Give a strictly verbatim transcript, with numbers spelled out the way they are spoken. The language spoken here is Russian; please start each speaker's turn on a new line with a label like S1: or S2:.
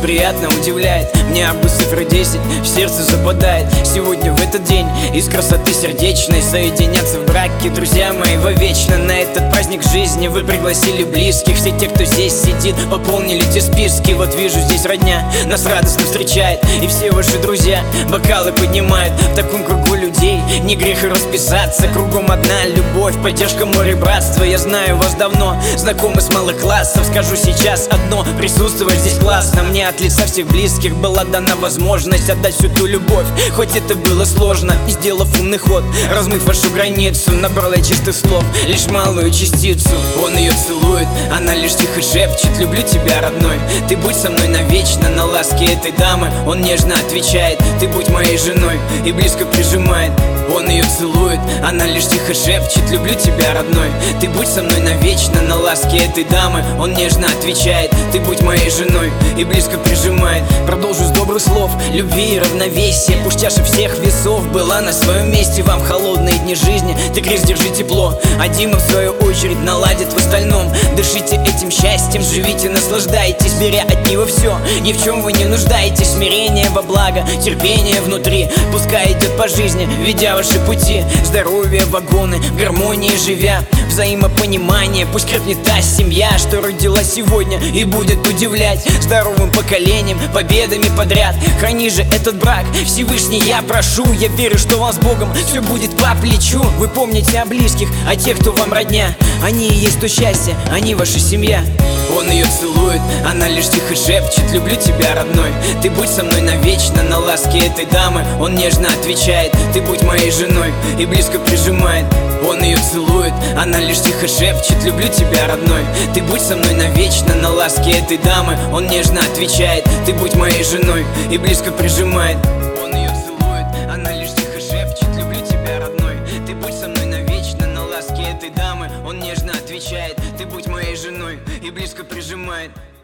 S1: приятно удивляет. Мне бы цифра десять в сердце западает. Сегодня в этот день из красоты сердечной соединятся в браке друзья мои вовечно. На этот праздник жизни вы пригласили близких. Все те, кто здесь сидит, пополнили те списки. Вот вижу здесь родня, нас радостно встречает. И все ваши друзья бокалы поднимают. В таком кругу людей не грех и расписаться. Кругом одна любовь, поддержка, море, братство. Я знаю вас давно, знакомы с малых классов. Скажу сейчас одно: присутствовать здесь классно. Мне от лица всех близких была дана возможность отдать всю ту любовь, хоть это было сложно. И сделав умный ход, размыв вашу границу, набрал я чистых слов лишь малую частицу. Он ее целует, она лишь тихо шепчет: люблю тебя, родной, ты будь со мной навечно. На ласки этой дамы он нежно отвечает: ты будь моей женой, и близко прижимает. Он ее целует, она лишь тихо шепчет: люблю тебя, родной, ты будь со мной навечно. На ласки этой дамы он нежно отвечает: ты будь моей женой, и близко прижимает. Продолжу с добрых слов любви и равновесия. Пусть чаша всех весов была на своем месте. Вам в холодные дни жизни ты крест держи тепло, а Дима в свою очередь наладит в остальном. Дышите этим счастьем, живите, наслаждайтесь, беря от него все, ни в чем вы не нуждаетесь. Смирение во благо, терпение внутри, пускай идет по жизни, ведя ваши пути. Здоровье, вагоны, в гармонии живя, взаимопонимание. Пусть крепнет та семья, что родилась сегодня и будет удивлять здоровым поколением, победами подряд. Храни же этот брак, Всевышний, я прошу. Я верю, что вам с Богом все будет по плечу. Вы помните о близких, о тех, кто вам родня. Они и есть то счастье, они ваша семья. Он ее целует, она лишь тихо шепчет: люблю тебя, родной, ты будь со мной навечно. На ласки этой дамы он нежно отвечает: ты будь моей женой, и близко прижимает. Он ее целует, она лишь тихо шепчет: люблю тебя, родной, ты будь со мной навечно. На ласки этой дамы он нежно отвечает: ты будь моей женой, и близко прижимает. Он ее целует, она лишь тихо шепчет: люблю тебя, родной, ты будь со мной навечно. На ласки этой дамы он нежно отвечает: ты будь моей женой, и близко прижимает.